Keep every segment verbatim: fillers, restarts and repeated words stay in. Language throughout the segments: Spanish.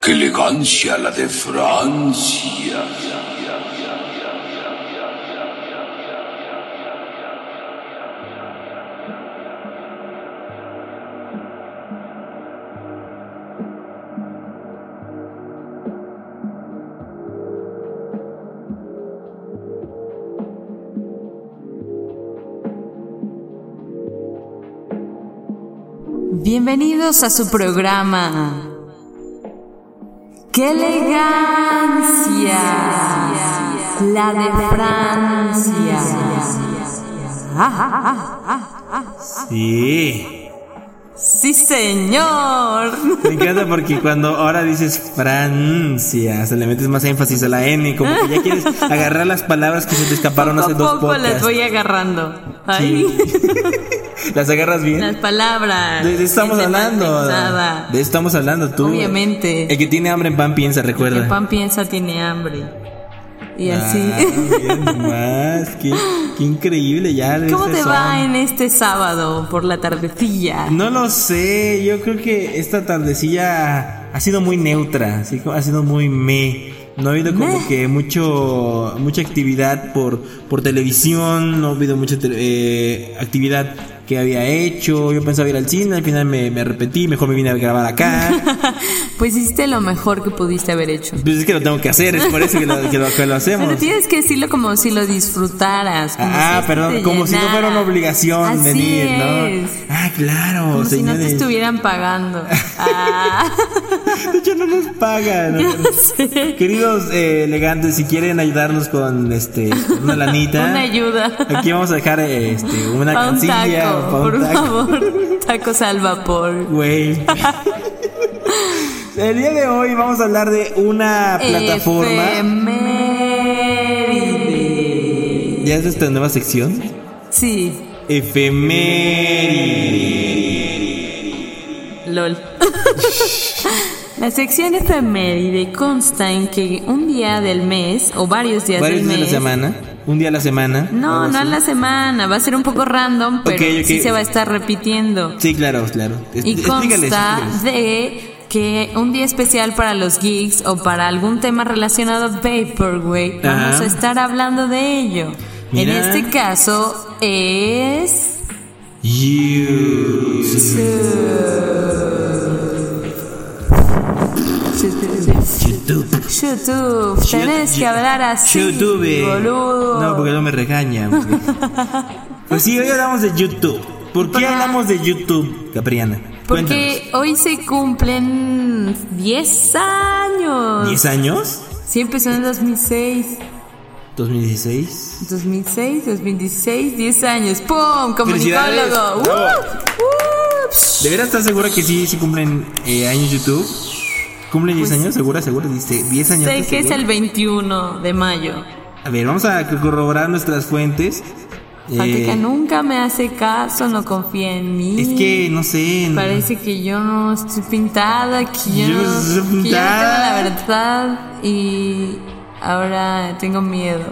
¡Qué elegancia la de Francia! Bienvenidos a su programa. ¡Qué elegancia! La de Francia. Sí. Sí, señor. Me encanta porque cuando ahora dices Francia, se le metes más énfasis a la N, como que ya quieres agarrar las palabras que se te escaparon hace dos Poco a poco podcasts. las voy agarrando. Ay. Sí. ¿Las agarras bien? Las palabras. De eso estamos Gente hablando. malpensada. De eso estamos hablando, tú. Obviamente. El que tiene hambre en pan piensa, recuerda. El que pan piensa tiene hambre. Y así. Ah, bien más. Qué, qué increíble ya. ¿Cómo este te va son. en este sábado por la tardecilla? No lo sé. Yo creo que esta tardecilla ha sido muy neutra. Así, ha sido muy me. No ha habido como Meh. que mucho mucha actividad por por televisión. No ha habido mucha te- eh, actividad que había hecho. Yo pensaba ir al cine, al final me, me arrepentí. Mejor me vine a grabar acá. Pues hiciste lo mejor que pudiste haber hecho. Pues es que lo tengo que hacer, es por eso que lo, que lo, que lo hacemos. Pero tienes que decirlo como si lo disfrutaras. Como Ah, si esto perdón, te como si no llenara. fuera una obligación Así venir, es. ¿no? Ah, claro, Como si no señores. te estuvieran pagando. Ah. De hecho, no nos pagan. Ya sé. Queridos eh, elegantes, si quieren ayudarnos con este una lanita, Una ayuda. aquí vamos a dejar este, una Pa' un cancilla taco, pa' un por taco. favor. Tacos al vapor. Güey. El día de hoy vamos a hablar de una plataforma. Efeméride. ¿Ya es esta nueva sección? Sí. Efeméride. LOL. La sección efeméride consta en que un día del mes o varios días Varios del días de mes. la semana. Un día a la semana. No, algo no así. en la semana, va a ser un poco random, pero Ok, ok. sí se va a estar repitiendo. Sí, claro, claro. Es- Y explícales, consta explícales. de que un día especial para los geeks o para algún tema relacionado a Vaporwave, vamos Ajá. a estar hablando de ello. Mira. En este caso es You. YouTube. YouTube. Tenés que hablar así, YouTube. boludo. No, porque no me regaña. güey. Pues sí, hoy hablamos de YouTube. ¿Por qué Porque- hablamos de YouTube, Capriana? Porque hoy se cumplen diez años. ¿diez años? Sí, empezó en el dos mil seis. ¿dos mil dieciséis? dos mil seis, dos mil dieciséis, diez años. ¡Pum! ¡Felicidades! Comunicólogo. Bravo. ¡Uh! ¡Uh! ¿De veras estás segura que sí, sí cumplen eh, años YouTube? ¿Cumplen diez Pues- años? ¿Segura? ¿Segura? Dice diez años. Sé ¿estás que es segura? el veintiuno de mayo. A ver, vamos a corroborar nuestras fuentes. Falta Eh, que nunca me hace caso, no confía en mí. Es que, no sé. no- Parece que yo no estoy pintada, que yo, Yo no no, estoy que yo no tengo pintada. la verdad y ahora tengo miedo.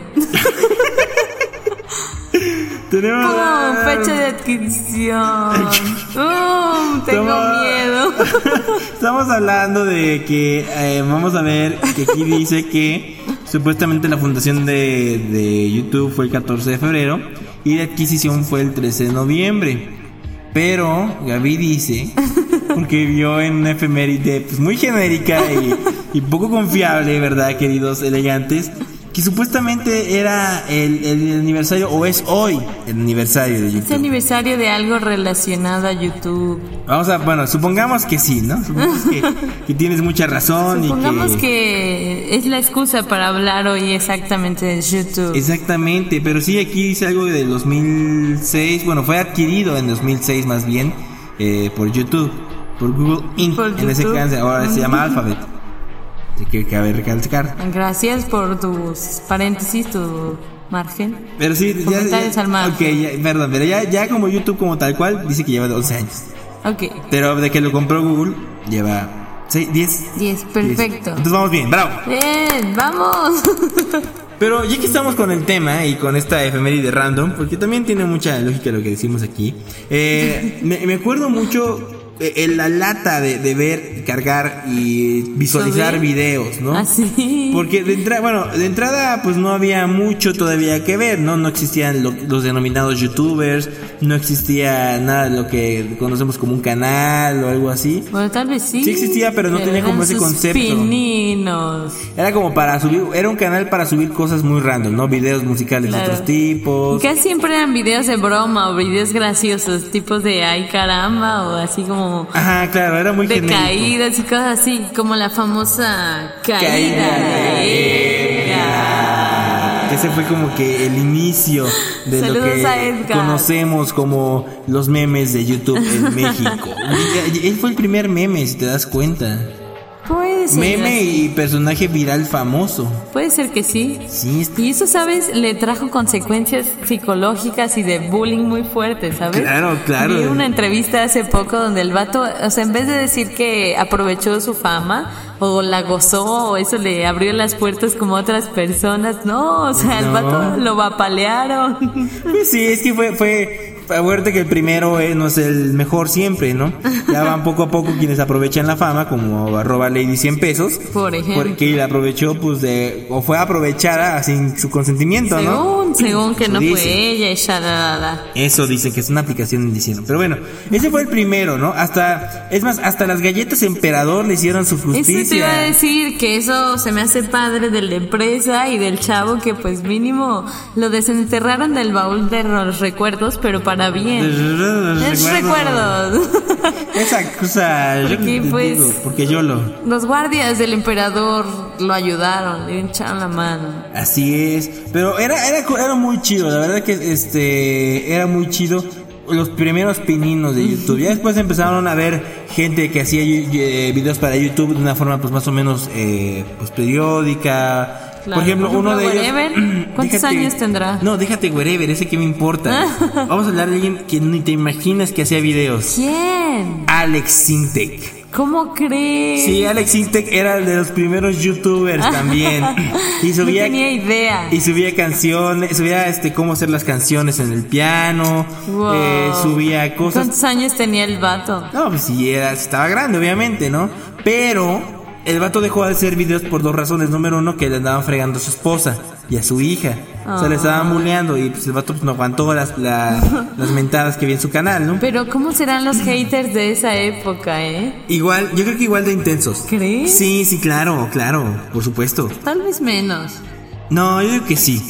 Tenemos. ¡Pum! Fecha de adquisición. ¡Pum! Tengo Estamos- miedo. Estamos hablando de que eh, vamos a ver que aquí dice que supuestamente la fundación de, de YouTube fue el catorce de febrero y la adquisición fue el trece de noviembre. Pero Gaby dice, porque vio en una efeméride pues, muy genérica y, y poco confiable, ¿verdad, queridos elegantes? Que supuestamente era el, el aniversario, o es hoy el aniversario de Es YouTube. aniversario de algo relacionado a YouTube. Vamos a, bueno, supongamos que sí, ¿no? Supongamos que, que tienes mucha razón Supongamos y que... que es la excusa para hablar hoy exactamente de YouTube. Exactamente, pero sí, aquí dice algo del dos mil seis, bueno, fue adquirido en dos mil seis más bien, eh, por YouTube, por Google Inc. Por En ese YouTube. caso, ahora se llama Alphabet. Que cabe recalcar. Gracias por tus paréntesis, tu margen. Pero sí, ya, Comentarios ya- al margen. ok, ya, perdón, pero ya, ya como YouTube como tal cual, dice que lleva once años. Ok, Pero de que lo compró Google, lleva seis, diez. diez, perfecto. Entonces vamos bien, bravo. Bien, vamos. Pero ya que estamos con el tema y con esta efeméride random, porque también tiene mucha lógica lo que decimos aquí, eh, me, me acuerdo mucho eh, la lata de, de ver, cargar y visualizar ¿Subir? videos, ¿no? Así. Porque de entrada, bueno, de entrada pues no había mucho todavía que ver, ¿no? No existían lo, los denominados youtubers, no existía nada de lo que conocemos como un canal o algo así. Bueno, tal vez sí. Sí existía, pero no tenía como ese sus concepto. Pininos. Era como para subir, era un canal para subir cosas muy random, ¿no? Videos musicales Claro. de otros tipos. Casi siempre eran videos de broma o videos graciosos, tipos de ay caramba o así como Ajá, claro, era muy de genérico. caídas y cosas así, como la famosa caída, Caída de Edgar. Ese fue como que el inicio de Saludos lo a que Edgar. conocemos como los memes de YouTube en México. Él fue el primer meme, si te das cuenta. Puede ser. Meme así. y personaje viral famoso. Puede ser que sí. Sí, es- Y eso, ¿sabes? Le trajo consecuencias psicológicas y de bullying muy fuertes, ¿sabes? Claro, claro. Vi una entrevista hace poco donde el vato, o sea, en vez de decir que aprovechó su fama o la gozó o eso le abrió las puertas como a otras personas, no, o sea, el No. vato lo vapalearon. Pues sí, es que fue, fue, acuérdate que el primero eh, no es el mejor siempre, ¿no? Ya van poco a poco quienes aprovechan la fama, como arroba Lady cien pesos. Por ejemplo. Porque la aprovechó, pues, de, o fue aprovechada sin su consentimiento, ¿no? Según, según que Eso no dice. fue ella y shalala. Eso dicen que es una aplicación diciendo. Pero bueno, ese fue el primero, ¿no? Hasta, es más, hasta las galletas Emperador le hicieron su justicia. Eso te iba a decir, que eso se me hace padre de la empresa y del chavo que pues mínimo lo desenterraron del baúl de los recuerdos, pero para bien. Es recuerdos. Esa cosa, yo Porque, te pues, digo, porque yo lo. Los guardias del emperador lo ayudaron, le echaron la mano. Así es, pero era, era, era muy chido, la verdad que este era muy chido los primeros pininos de YouTube. Ya después empezaron a ver gente que hacía eh, videos para YouTube de una forma pues más o menos eh, pues periódica. Claro, Por ejemplo, por ejemplo, uno de Wherever, ellos. ¿cuántos años tendrá? No, déjate Wherever, ese que me importa. Vamos a hablar de alguien que ni te imaginas que hacía videos. ¿Quién? Alex Sintek. ¿Cómo crees? Sí, Alex Sintek era de los primeros youtubers también. Y subía, No tenía idea. Y subía canciones, subía este cómo hacer las canciones en el piano, Wow. eh, subía cosas. ¿Cuántos años tenía el vato? No, pues sí, era, estaba grande, obviamente, ¿no? Pero el vato dejó de hacer videos por dos razones. Número uno, que le andaban fregando a su esposa y a su hija. O sea, le estaban bulleando y pues el vato pues, no aguantó las, la- las mentadas que había en su canal, ¿no? Pero ¿cómo serán los haters de esa época, eh? Igual, yo creo que igual de intensos. ¿Crees? Sí, sí, claro, claro, por supuesto. Tal vez menos. No, yo digo que sí.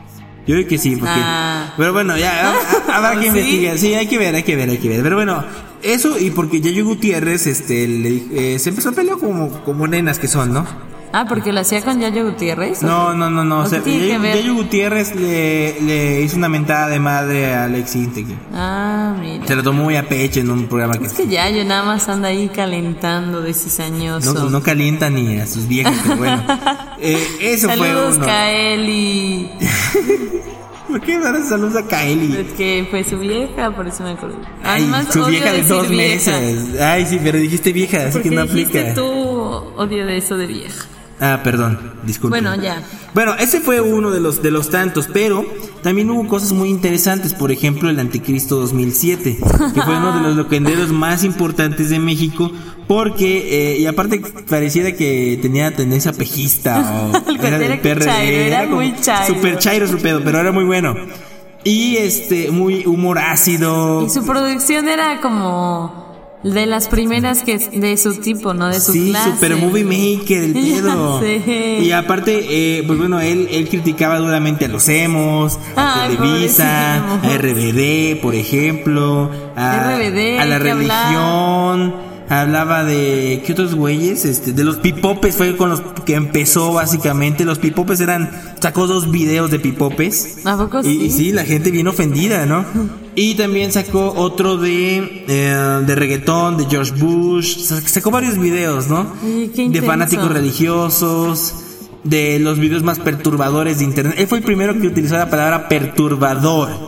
Yo digo que sí, porque... Ah. Pero bueno, ya, ha- habrá que ¿Sí? investigar. Sí, hay que ver, hay que ver, hay que ver. Pero bueno, eso y porque Yayo Gutiérrez, este, le- eh, se empezó a pelear como, como nenas que son, ¿no? Ah, porque lo hacía con Yayo Gutiérrez. No, no, no, no. ¿O O sea, qué tiene que Yayo, ver? Yayo Gutiérrez le, le hizo una mentada de madre a Alex Integ. Ah, mira. Se lo tomó muy a pecho en un programa que... Es que Yayo nada más anda ahí calentando de cizañoso. No, no calienta ni a sus viejas, pero bueno. Eh, eso Saludos, fue uno. Kaeli. ¿Por qué me das saludos a Kaeli? Es que fue su vieja, por eso me acuerdo. Ay, Además, su odio vieja de decir dos vieja. meses. Ay, sí, pero dijiste vieja, así Porque que no dijiste aplica. tú odio de eso de vieja. Ah, perdón, disculpe. Bueno, ya. Bueno, ese fue uno de los de los tantos, pero también hubo cosas muy interesantes, por ejemplo, el Anticristo dos mil siete, que fue uno de los loquenderos más importantes de México, porque, eh, y aparte pareciera que tenía tendencia pejista, o El era del era P R D, chairo, era como muy chairo. super chairo su pedo, pero era muy bueno. Y este, muy humor ácido. Y su producción era como de las primeras que de su tipo, ¿no? De su Sí, clase. super movie maker, el Ya pedo. sé. Y aparte, eh, pues bueno, él, él criticaba duramente a los emos, a Ay, Televisa, pobrecito. a R B D, por ejemplo, a, R B D, a la ¿qué religión. Hablaba de, ¿qué otros güeyes? Este, de los pipopes, fue con los que empezó básicamente. Los pipopes eran, sacó dos videos de pipopes. ¿A poco Y, y sí? sí, la gente bien ofendida, ¿no? Y también sacó otro de eh, de reggaetón, de George Bush. Sa- Sacó varios videos, ¿no? Oye, qué De intenso. fanáticos religiosos, de los videos más perturbadores de internet. Él fue el primero que utilizó la palabra perturbador.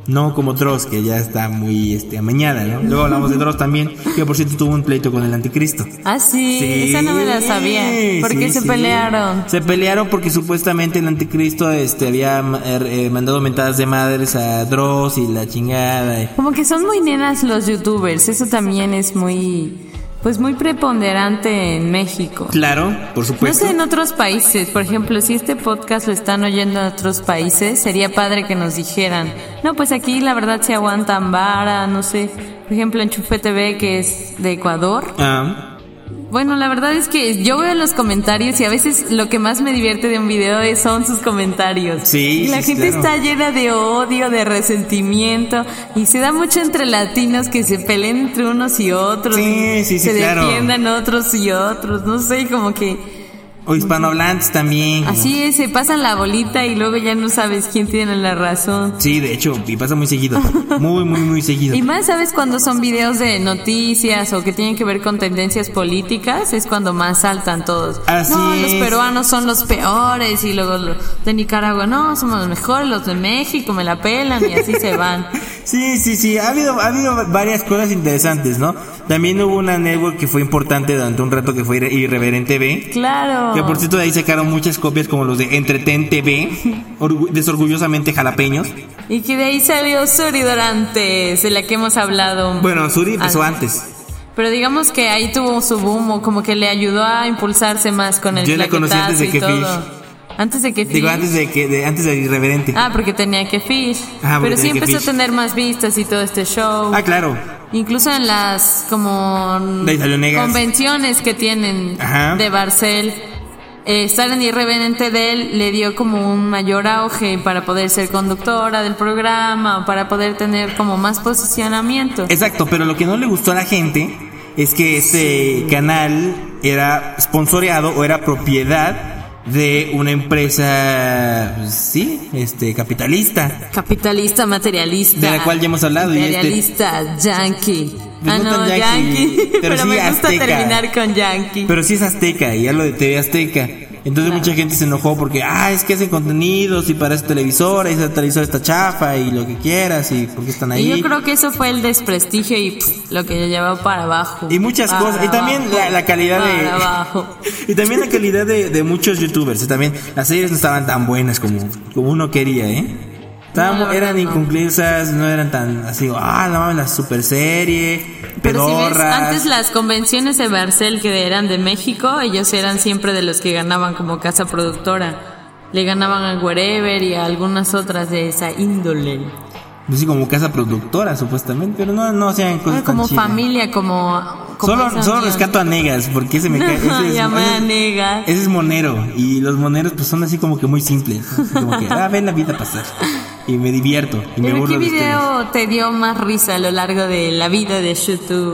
No como Dross, que ya está muy este, amañada, ¿no? Luego hablamos de Dross también, que por cierto tuvo un pleito con el anticristo. Ah, sí, Sí, esa no me la sabía. ¿Por qué sí, se sí. pelearon? Se pelearon porque supuestamente el anticristo este, había eh, mandado mentadas de madres a Dross y la chingada. Como que son muy nenas los youtubers, eso también es muy, pues muy preponderante en México. Claro, por No supuesto. sé en otros países, por ejemplo, si este podcast lo están oyendo en otros países, sería padre que nos dijeran, no, pues aquí la verdad se aguantan vara, no sé, por ejemplo en Chufe T V, que es de Ecuador. Ah, Bueno, la verdad es que yo veo los comentarios y a veces lo que más me divierte de un video es- son sus comentarios. Sí, Y la sí, gente claro. está llena de odio, de resentimiento y se da mucho entre latinos que se peleen entre unos y otros. Sí, y sí, sí, se claro. defiendan otros y otros, no sé, como que o hispanohablantes también. como- así es, se pasan la bolita y luego ya no sabes quién tiene la razón. Sí, de hecho, y pasa muy seguido. Muy, muy, muy seguido. Y más, ¿sabes? Cuando son videos de noticias o que tienen que ver con tendencias políticas, es cuando más saltan todos. Así no, los es. peruanos son los peores y luego los de Nicaragua, no, somos los mejores, los de México me la pelan y así se van. Sí, sí, sí, ha habido, ha habido varias cosas interesantes, ¿no? También hubo una network que fue importante durante un rato que fue Irre- Irreverente V. Claro. Que por cierto de ahí sacaron muchas copias como los de Entreten T V, orgu- desorgullosamente jalapeños. Y que de ahí salió Suri Dorantes, de la que hemos hablado. Bueno, Suri empezó antes. antes. Pero digamos que ahí tuvo su boom, o como que le ayudó a impulsarse más con el Yo la conocí antes de plaquetazo y que todo. Fish. Antes de que Digo, Fish. antes de que, de, antes de Irreverente. Ah, porque tenía que Fish. Ah, porque Pero sí tenía que empezó Fish. a tener más vistas y todo este show. Ah, claro. Incluso en las como De Italionegas. convenciones que tienen Ajá. de Barcel, eh, estar en Irreverente de él le dio como un mayor auge para poder ser conductora del programa o para poder tener como más posicionamiento. Exacto, pero lo que no le gustó a la gente es que este canal era sponsoreado o era propiedad de una empresa, pues, sí, este, capitalista, Capitalista, materialista. de la cual ya hemos hablado. Y este, Materialista, yankee. Pues Ah, no no, tan yankee, yankee. pero Pero, sí me gusta azteca. terminar con yankee. pero sí es Azteca y ya lo de T V Azteca. Entonces mucha gente se enojó porque, ah, es que hacen contenidos y para esa televisora y esa televisora está chafa y lo que quieras y porque están ahí. Y yo creo que eso fue el desprestigio y pff, lo que llevó para abajo. Y muchas Para cosas. Y también abajo, la, la calidad de. para abajo. Y también la calidad de, de muchos youtubers. Y también las series no estaban tan buenas como, como uno quería, ¿eh? Estaban, No, la eran verdad, no. inconclusas, no eran tan así, ah, no mames, la super serie, Pero si ves, pedorras. antes las convenciones de Barcel que eran de México, ellos eran siempre de los que ganaban como casa productora. Le ganaban a Wherever y a algunas otras de esa índole. Así como casa productora, supuestamente, pero no, no hacían cosas Era como tan chidas. familia, como... como Solo, esa solo unión. rescato a Negas, porque ese me cae. Ese es, Llamé a ese- Negas. ese es monero. Y los moneros, pues son así como que muy simples. ¿no? Así como que, ah, ven la vida pasar. Y me divierto. Y me ¿Pero burlo qué de ustedes. video te dio más risa a lo largo de la vida de YouTube?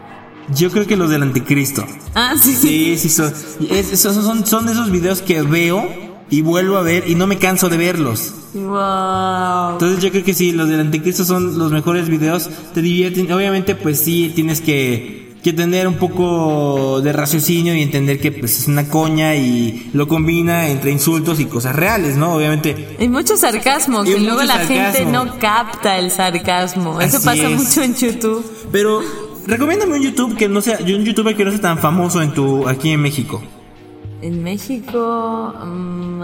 Yo creo que los del anticristo. Ah, sí. Sí, sí, son, es- esos son, son de esos videos que veo y vuelvo a ver y no me canso de verlos. Wow. Entonces yo creo que sí, los del anticristo son los mejores videos, te divierten. Obviamente pues sí, tienes que, que tener un poco de raciocinio y entender que pues es una coña y lo combina entre insultos y cosas reales, ¿no? Obviamente. Hay mucho sarcasmo, Y que mucho luego la gente sarcasmo. no capta el sarcasmo. Eso Así pasa es. mucho en YouTube. Pero recomiéndame un YouTube que no sea, un youtuber que no sea tan famoso en tu, aquí en México. En México... mm,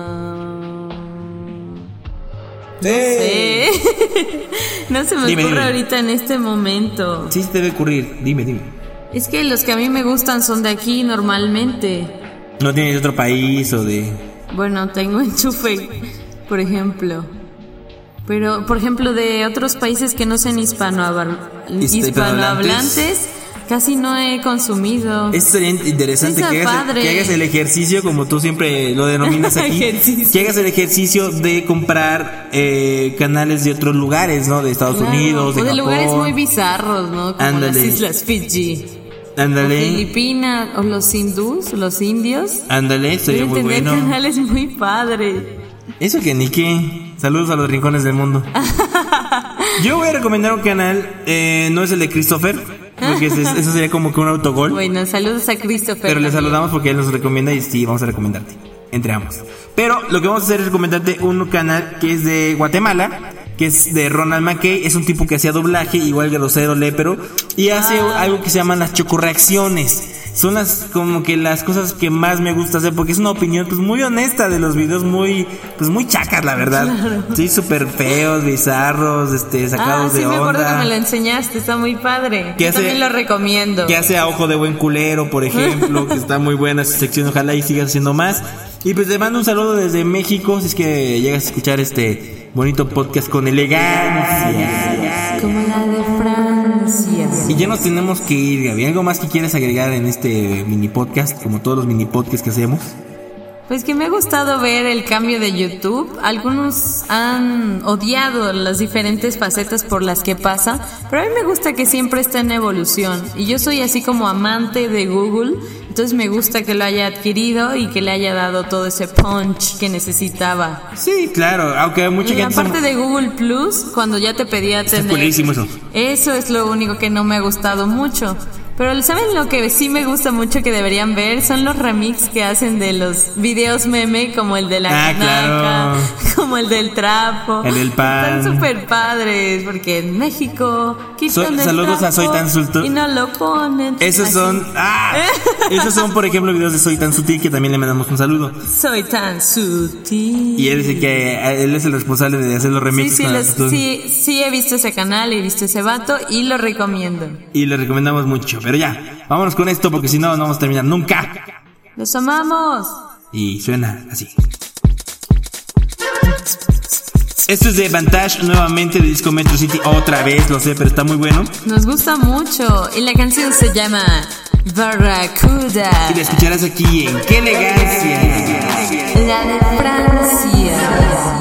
Sí. eh, no se me Dime, ocurre dime. ahorita en este momento. Sí, se te debe ocurrir, dime, dime. Es que los que a mí me gustan son de aquí normalmente. ¿No tienes de otro país o de...? Bueno, tengo enchufe, por ejemplo. Pero, por ejemplo, de otros países que no sean hispanohabl- Hispanohablantes. hispanohablantes, casi no he consumido. Eso sería interesante, Está que hagas, padre. que hagas el ejercicio, como tú siempre lo denominas aquí, Ejercicio. que hagas el ejercicio de comprar eh, canales de otros lugares, ¿no? De Estados Claro, Unidos, de o de Japón. lugares muy bizarros, ¿no? Como Ándale. las Islas Fiji. O Ándale, Filipinas, o los hindús, los indios. ándale, sería Deben muy tener bueno. canales muy padres. Eso que ni qué. Saludos a los rincones del mundo. Yo voy a recomendar un canal, eh, no es el de Christopher, porque ese- eso sería como que un autogol. Bueno, saludos a Christopher. Pero le también. saludamos porque él nos recomienda y sí, vamos a recomendarte. Entre ambos. Pero lo que vamos a hacer es recomendarte un canal que es de Guatemala, que es de Ronald McKay. Es un tipo que hacía doblaje, igual grosero, lépero, y hace ah. algo que se llaman las chocorreacciones. Son las como que las cosas que más me gusta hacer, porque es una opinión pues muy honesta de los videos, muy pues muy chacas, la verdad. Claro. Sí, súper feos, bizarros, este, sacados ah, sí, de onda. Ah, sí, me acuerdo que me lo enseñaste, está muy padre. Yo hace, también lo recomiendo. Que hace a Ojo de Buen Culero, por ejemplo, que está muy buena su sección, ojalá y sigas haciendo más. Y pues te mando un saludo desde México, si es que llegas a escuchar este bonito podcast con elegancia. Como la de Francia. Y ya nos tenemos que ir, Gaby. ¿Algo más que quieres agregar en este mini podcast, como todos los mini podcasts que hacemos? Pues que me ha gustado ver el cambio de YouTube. Algunos han odiado las diferentes facetas por las que pasa, pero a mí me gusta que siempre está en evolución. Y yo soy así como amante de Google, entonces me gusta que lo haya adquirido y que le haya dado todo ese punch que necesitaba. Sí, claro, aunque mucha y gente... aparte de Google Plus, cuando ya te pedía tener... Está buenísimo eso. Eso es lo único que no me ha gustado mucho. Pero ¿saben lo que sí me gusta mucho que deberían ver? Son los remix que hacen de los videos meme, como el de la ah, canaca, claro. como el del trapo. El del pan. Están súper padres, porque en México quitan so, el Saludos trapo a Soy Tan Sutil. Y no lo ponen. Esos son... ¡Ah! Esos son, por ejemplo, videos de Soy Tan Sutil, que también le mandamos un saludo. Soy Tan Sutil. Y él dice que él es el responsable de hacer los remixes. Sí, sí, los, sí, sí, he visto ese canal, he visto ese vato y lo recomiendo. Y lo recomendamos mucho, pero ya... Vámonos con esto porque si no, no vamos a terminar nunca. ¡Los amamos! Y suena así. Esto es de Vantage, nuevamente de Disco Metro City. Otra vez, lo sé, pero está muy bueno. Nos gusta mucho. Y la canción se llama Barracuda. Y la escucharás aquí en ¡Qué elegancia! La de Francia.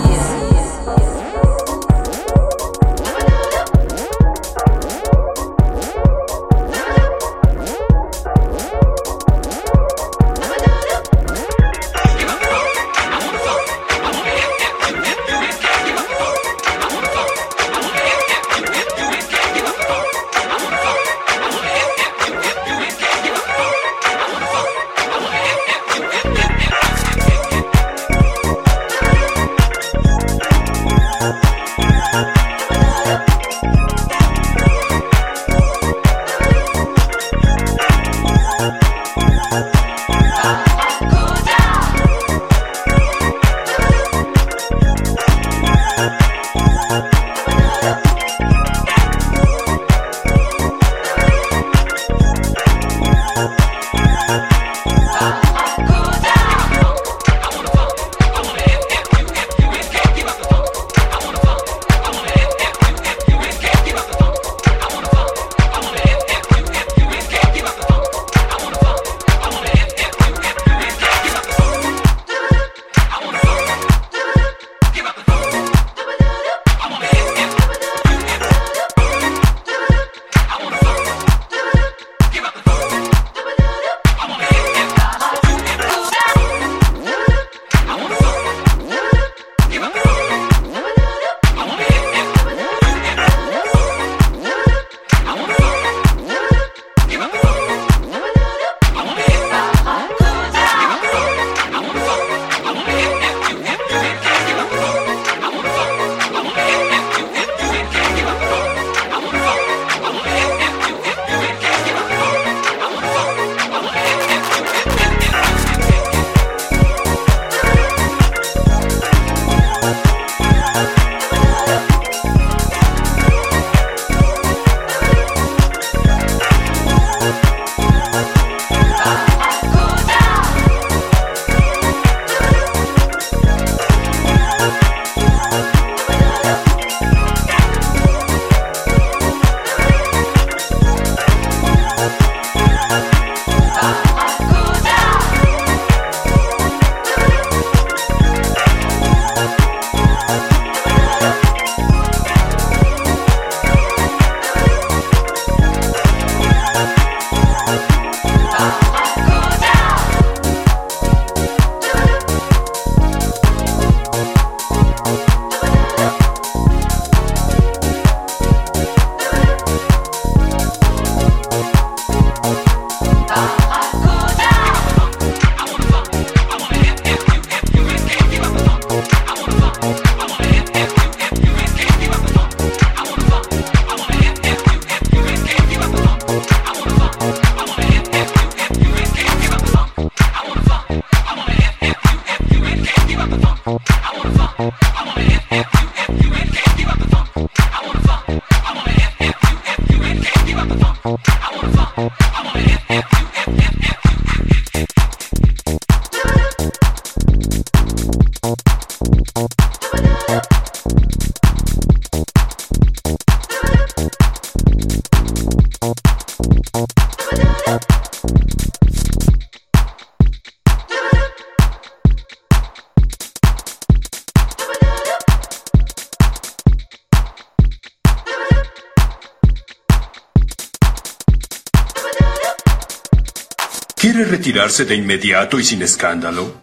¿Quiere retirarse de inmediato y sin escándalo?